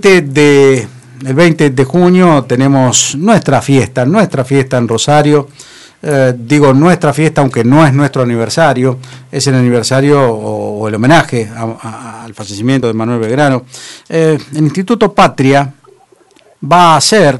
el 20 de junio tenemos nuestra fiesta en Rosario. Digo nuestra fiesta, aunque no es nuestro aniversario, es el aniversario o el homenaje al fallecimiento de Manuel Belgrano. El Instituto Patria va a hacer,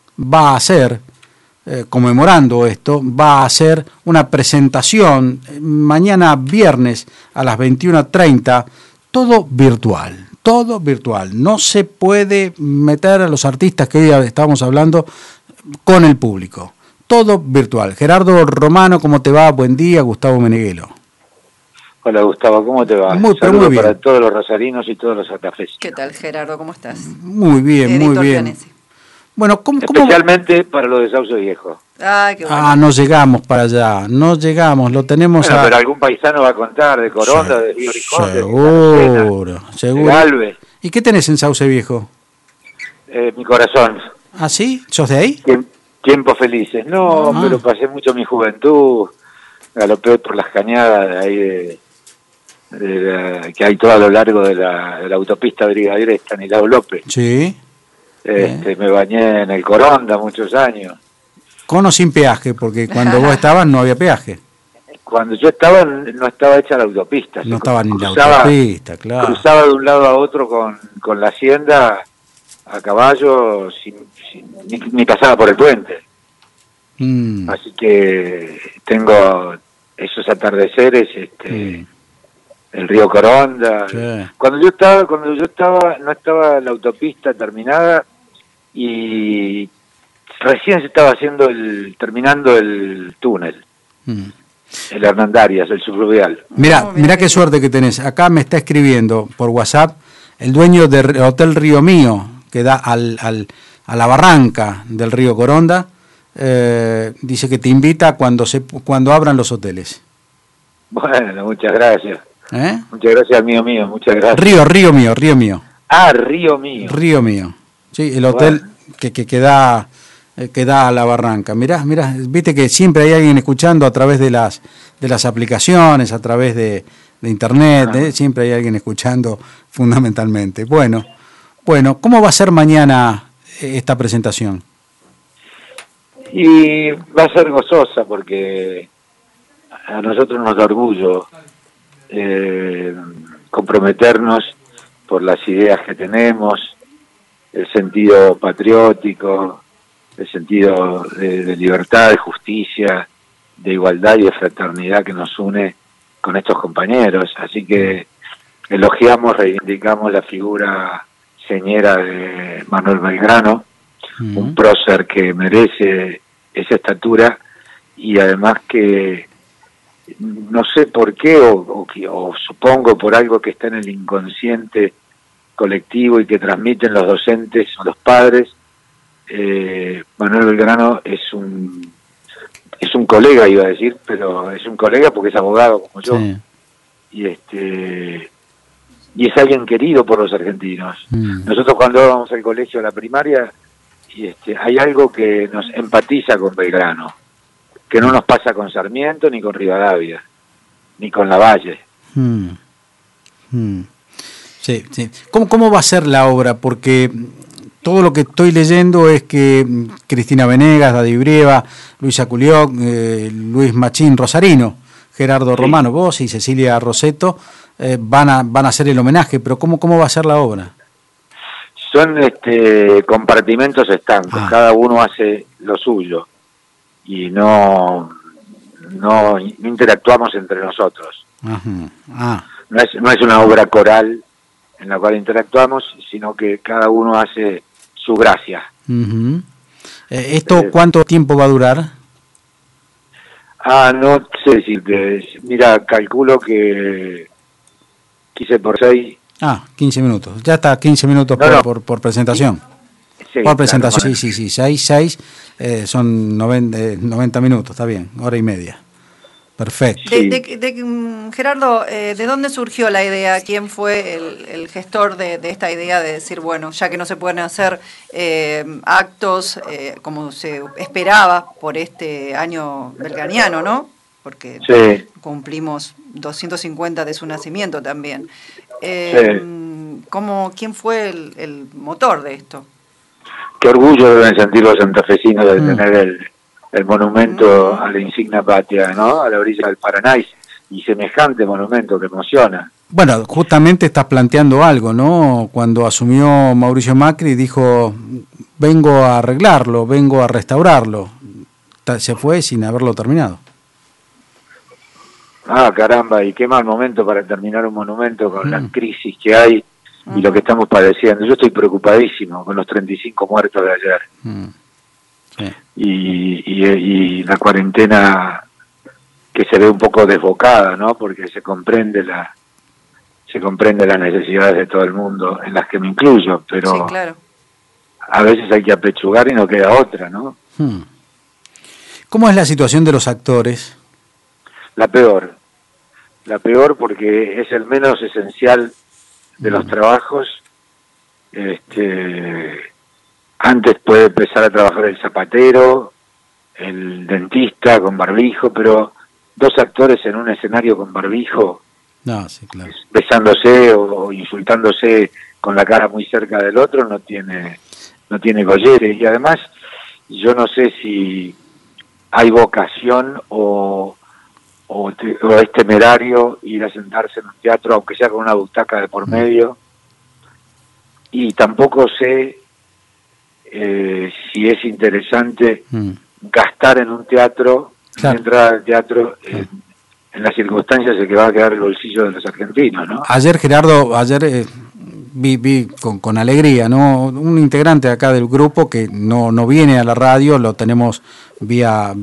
conmemorando esto, va a hacer una presentación mañana viernes a las 21:30, todo virtual. No se puede meter a los artistas que hoy estábamos hablando con el público. Todo virtual. Gerardo Romano, ¿cómo te va? Buen día. Gustavo Meneghelo. Hola Gustavo, ¿cómo te va? Muy bien. Para todos los rosarinos y todos los santafesinos. ¿Qué tal, Gerardo? ¿Cómo estás? Muy bien, muy bien. Pianesi. Bueno, Especialmente para los de Sauce Viejo. Qué bueno. No llegamos para allá, lo tenemos pero algún paisano va a contar de Coronda, de Río Ricón, seguro. De Galvez. ¿Y qué tenés en Sauce Viejo? Mi corazón. ¿Ah, sí? ¿Sos de ahí? Tiempos felices. No, pero pasé mucho mi juventud, galopé por las cañadas de ahí que hay todo a lo largo de la autopista Brigadier Estanislao López. Sí. Me bañé en el Coronda muchos años. Con o sin peaje, porque cuando vos estabas no había peaje. Cuando yo estaba, no estaba hecha la autopista. No estaba ni la autopista, claro. Cruzaba de un lado a otro con la hacienda a caballo, ni pasaba por el puente. Así que tengo esos atardeceres, el río Coronda. Sí. Cuando yo estaba, no estaba la autopista terminada y recién se estaba terminando el túnel. El Hernandarias, el subfluvial. Mirá qué suerte que tenés. Acá me está escribiendo por WhatsApp el dueño del Hotel Río Mío, que da a la barranca del río Coronda. Dice que te invita cuando abran los hoteles. Bueno, muchas gracias. Muchas gracias, amigo mío, muchas gracias. Río Mío. Río Mío. Río Mío. Sí, el hotel que da a la barranca. Mirá, viste que siempre hay alguien escuchando a través de las aplicaciones, a través de internet, siempre hay alguien escuchando fundamentalmente. Bueno, ¿cómo va a ser mañana esta presentación? Y va a ser gozosa porque a nosotros nos da orgullo comprometernos por las ideas que tenemos, el sentido patriótico, el sentido de libertad, de justicia, de igualdad y de fraternidad que nos une con estos compañeros. Así que elogiamos, reivindicamos la figura señera de Manuel Belgrano, un prócer que merece esa estatura y además que no sé por qué o supongo por algo que está en el inconsciente colectivo y que transmiten los docentes o los padres, Manuel Belgrano es un colega, iba a decir, pero es un colega porque es abogado como yo. Sí. Y es alguien querido por los argentinos. Nosotros cuando íbamos al colegio a la primaria, hay algo que nos empatiza con Belgrano, que no nos pasa con Sarmiento, ni con Rivadavia, ni con Lavalle. Sí. ¿Cómo va a ser la obra? Porque todo lo que estoy leyendo es que Cristina Venegas, Daddy Brieva, Luisa Culioc, Luis Machín Rosarino, Gerardo Romano, vos y Cecilia Rosetto van a hacer el homenaje, pero ¿cómo va a ser la obra? Son compartimentos estancos, cada uno hace lo suyo y no interactuamos entre nosotros. No es una obra coral en la cual interactuamos, sino que cada uno hace su gracia. ¿Esto cuánto tiempo va a durar? No sé decirte. Mira, calculo que 15 por 6. 15 minutos. Ya está, 15 minutos por presentación. Sí, por presentación, claro, sí. 6 son 90 minutos, está bien, hora y media. Perfecto. Gerardo, ¿de dónde surgió la idea? ¿Quién fue el gestor de esta idea de decir, bueno, ya que no se pueden hacer actos como se esperaba por este año belgraniano, ¿no? Porque cumplimos 250 de su nacimiento también. ¿Quién fue el motor de esto? Qué orgullo deben sentir los santafesinos de tener el monumento a la insignia patria, ¿no? A la orilla del Paraná, y semejante monumento que emociona. Bueno, justamente estás planteando algo, ¿no? Cuando asumió Mauricio Macri dijo, vengo a arreglarlo, vengo a restaurarlo. Se fue sin haberlo terminado. Ah, caramba, y qué mal momento para terminar un monumento con la crisis que hay y lo que estamos padeciendo. Yo estoy preocupadísimo con los 35 muertos de ayer. Sí. Y la cuarentena que se ve un poco desbocada, ¿no? Porque se comprende las necesidades de todo el mundo, en las que me incluyo, pero sí, claro. A veces hay que apechugar y no queda otra, ¿no? ¿Cómo es la situación de los actores? La peor porque es el menos esencial de los trabajos. Antes puede empezar a trabajar el zapatero, el dentista con barbijo, pero 2 actores en un escenario con barbijo, No, sí, claro. besándose o insultándose con la cara muy cerca del otro, no tiene colleres. Y además, yo no sé si hay vocación o es temerario ir a sentarse en un teatro, aunque sea con una butaca de por medio, y tampoco sé si es interesante gastar en un teatro, claro, entrar al teatro en las circunstancias en que va a quedar el bolsillo de los argentinos, ¿no? Ayer, Gerardo, vi con alegría, ¿no? Un integrante acá del grupo que no viene a la radio, lo tenemos vía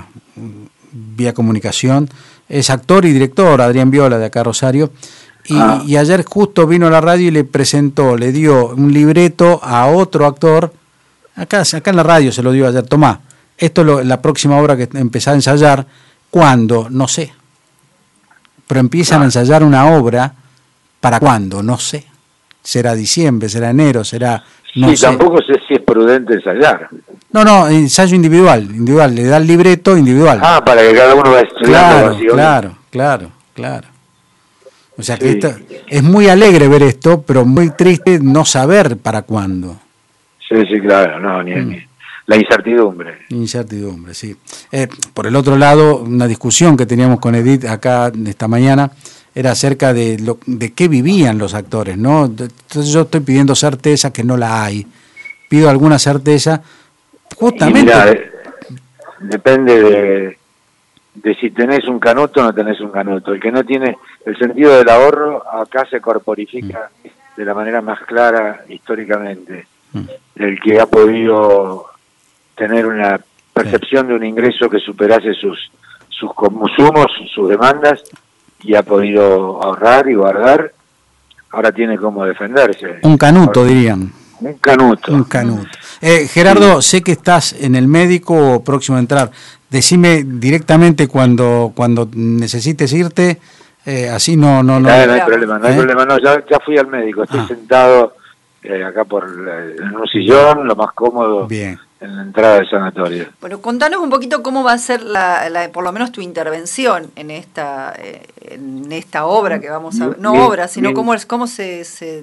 comunicación, es actor y director, Adrián Viola, de acá Rosario, y ayer justo vino a la radio y le dio un libreto a otro actor, acá en la radio se lo dio ayer, tomá, esto es la próxima obra que empezá a ensayar, ¿cuándo? No sé, pero empiezan a ensayar una obra, ¿para cuándo? No sé, será diciembre, será enero, será... No sé. Tampoco sé si es prudente ensayar. No, ensayo individual, le da el libreto individual. Para que cada uno va estudiando. Claro. O sea que es muy alegre ver esto, pero muy triste no saber para cuándo. Sí, claro, ni la incertidumbre. Incertidumbre, sí. Por el otro lado, una discusión que teníamos con Edith acá esta mañana era acerca de qué vivían los actores, ¿no? Entonces yo estoy pidiendo certeza, que no la hay. Pido alguna certeza, justamente... Mirá, depende de si tenés un canuto o no tenés un canuto. El que no tiene el sentido del ahorro, acá se corporifica de la manera más clara históricamente. El que ha podido tener una percepción de un ingreso que superase sus consumos, sus demandas, y ha podido ahorrar y guardar, ahora tiene cómo defenderse. Un canuto, dirían. Un canuto. Gerardo, sé que estás en el médico o próximo a entrar. Decime directamente cuando necesites irte, así no hay problema, no, ya fui al médico, estoy sentado acá en un sillón, lo más cómodo. Bien. En la entrada del sanatorio. Bueno, contanos un poquito cómo va a ser por lo menos tu intervención en esta obra que vamos a ver. No obra, sino cómo se Sí,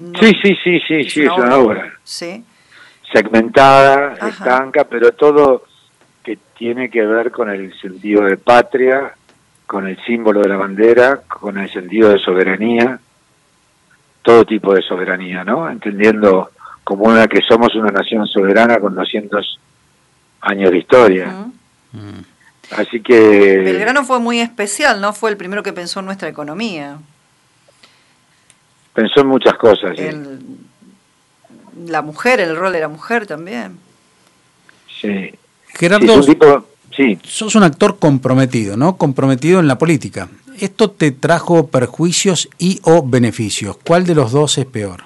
es una obra. Sí. Segmentada, estanca, pero todo que tiene que ver con el sentido de patria, con el símbolo de la bandera, con el sentido de soberanía, todo tipo de soberanía, ¿no? Entendiendo como que somos una nación soberana con 200 años de historia. Así que... Belgrano fue muy especial, ¿no? Fue el primero que pensó en nuestra economía. Pensó en muchas cosas. La mujer, el rol de la mujer también. Sí. Gerardo, sí. Sos un actor comprometido, ¿no? Comprometido en la política. ¿Esto te trajo perjuicios y o beneficios? ¿Cuál de los dos es peor?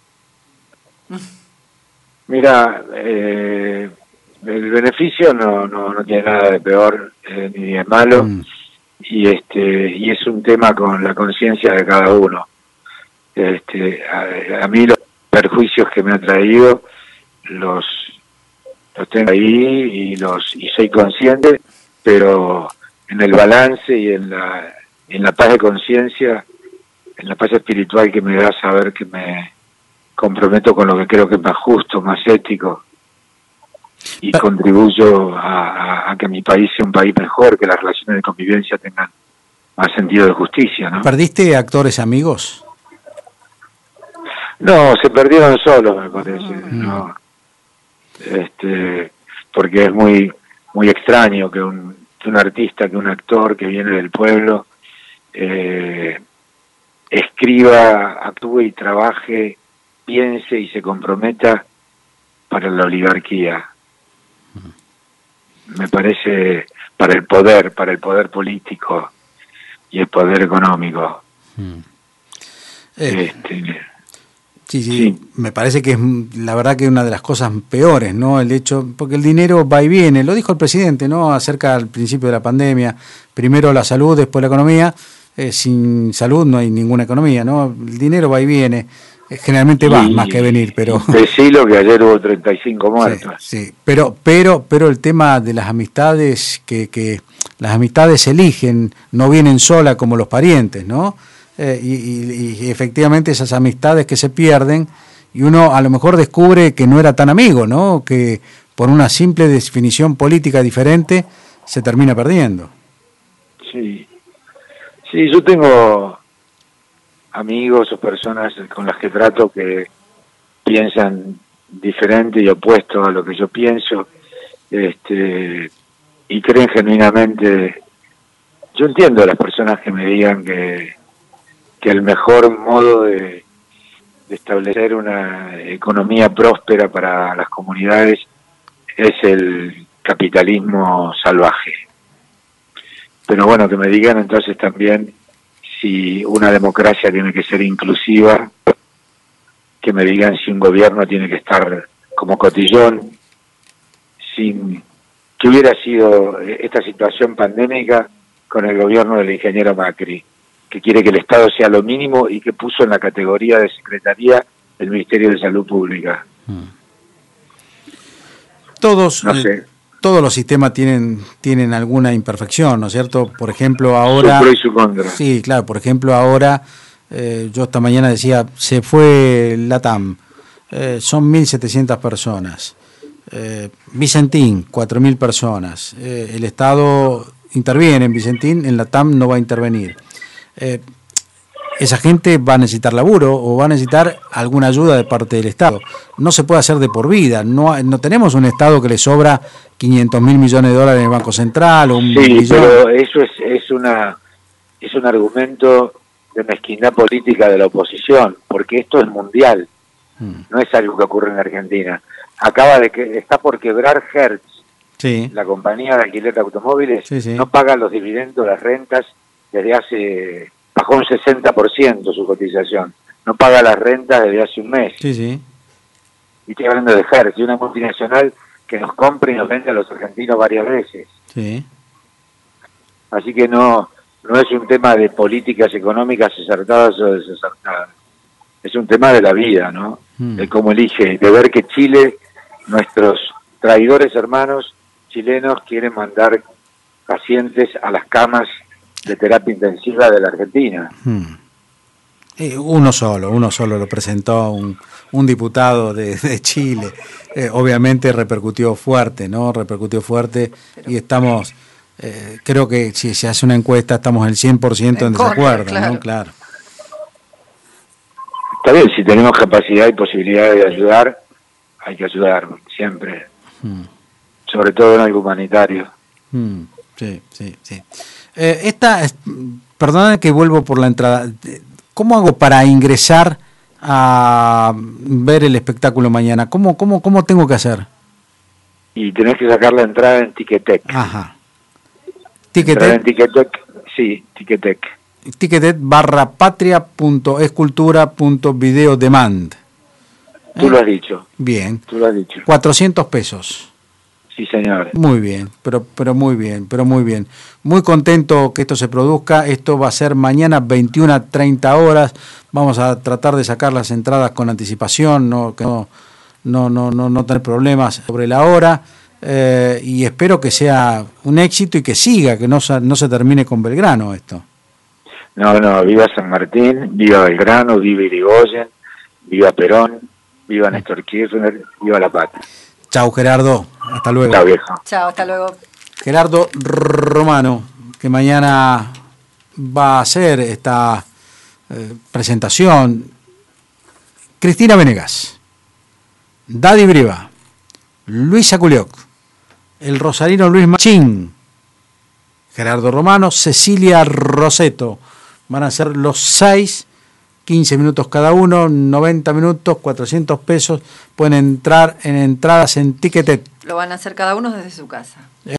Mira, el beneficio no tiene nada de peor ni de malo, y es un tema con la conciencia de cada uno. A mí los perjuicios que me ha traído los tengo ahí y soy consciente, pero en el balance y en la paz de conciencia en la paz espiritual que me da saber que me comprometo con lo que creo que es más justo, más ético, y contribuyo a que mi país sea un país mejor, que las relaciones de convivencia tengan más sentido de justicia, ¿no? ¿Perdiste actores amigos? No, se perdieron solos, me parece, no. Porque es muy muy extraño que un artista, que un actor que viene del pueblo escriba, actúe y trabaje, piense y se comprometa para la oligarquía. Me parece para el poder político y el poder económico. Sí, me parece que es la verdad que una de las cosas peores, ¿no? El hecho, porque el dinero va y viene, lo dijo el presidente, ¿no? Acerca al principio de la pandemia, primero la salud, después la economía, sin salud no hay ninguna economía, ¿no? El dinero va y viene, generalmente va más que venir, pero... Decilo que ayer hubo 35 muertos. Sí, pero el tema de las amistades, que las amistades se eligen, no vienen solas como los parientes, ¿no? Y efectivamente esas amistades que se pierden, y uno a lo mejor descubre que no era tan amigo, ¿no? Que por una simple definición política diferente se termina perdiendo. Sí, yo tengo amigos o personas con las que trato que piensan diferente y opuesto a lo que yo pienso, y creen genuinamente. Yo entiendo a las personas que me digan que el mejor modo de establecer una economía próspera para las comunidades es el capitalismo salvaje. Pero bueno, que me digan entonces también si una democracia tiene que ser inclusiva, que me digan si un gobierno tiene que estar como cotillón, que hubiera sido esta situación pandémica con el gobierno del ingeniero Macri, que quiere que el Estado sea lo mínimo y que puso en la categoría de secretaría el Ministerio de Salud Pública. Todos los sistemas tienen alguna imperfección, ¿no es cierto? Por ejemplo, ahora... Su pro y su contra. Sí, claro, por ejemplo, ahora, yo esta mañana decía, se fue LATAM, son 1.700 personas. Vicentín, 4.000 personas. El Estado interviene en Vicentín, en LATAM no va a intervenir. Esa gente va a necesitar laburo o va a necesitar alguna ayuda de parte del Estado. No se puede hacer de por vida. No tenemos un Estado que le sobra 500.000 millones de dólares en el Banco Central o un billón. Pero eso es un argumento de mezquindad política de la oposición, porque esto es mundial. No es algo que ocurre en Argentina. Está por quebrar Hertz, la compañía de alquiler de automóviles. No paga los dividendos, las rentas desde bajó un 60% su cotización, no paga las rentas desde hace un mes. Y estoy hablando de Hertz, de una multinacional que nos compra y nos vende a los argentinos varias veces. Así que no es un tema de políticas económicas acertadas o desacertadas, es un tema de la vida, ¿no? De cómo elige, de ver que Chile, nuestros traidores hermanos chilenos, quieren mandar pacientes a las camas de terapia intensiva de la Argentina. Uno solo lo presentó un diputado de Chile. Obviamente repercutió fuerte, ¿no? Y estamos, creo que si se hace una encuesta estamos el 100% en desacuerdo, claro. ¿No? Claro. Está bien, si tenemos capacidad y posibilidad de ayudar, hay que ayudar siempre. Sobre todo en algo humanitario. Sí. Perdona que vuelvo por la entrada. ¿Cómo hago para ingresar a ver el espectáculo mañana? ¿Cómo tengo que hacer? Y tenés que sacar la entrada en Ticketek. Ajá. ¿Ticketek? Sí, Ticketek. Ticketek /patria.escultura.videodemand. Tú lo has dicho. Bien. Tú lo has dicho. 400 pesos. Sí, señor. Muy bien, pero muy bien. Muy contento que esto se produzca. Esto va a ser mañana 21 a 30 horas. Vamos a tratar de sacar las entradas con anticipación, no tener problemas sobre la hora. Y espero que sea un éxito y que siga, que no se termine con Belgrano esto. No, viva San Martín, viva Belgrano, viva Irigoyen, viva Perón, viva Néstor Kirchner, viva la patria. Chau, Gerardo. Hasta luego. Chao, viejo. Chao, hasta luego. Gerardo Romano, que mañana va a hacer esta presentación. Cristina Venegas, Daddy Briva, Luisa Culioc, el rosarino Luis Machín, Gerardo Romano, Cecilia Roseto. Van a ser los 6, 15 minutos cada uno, 90 minutos, 400 pesos. Pueden entrar en entradas en Ticketet. Lo van a hacer cada uno desde su casa.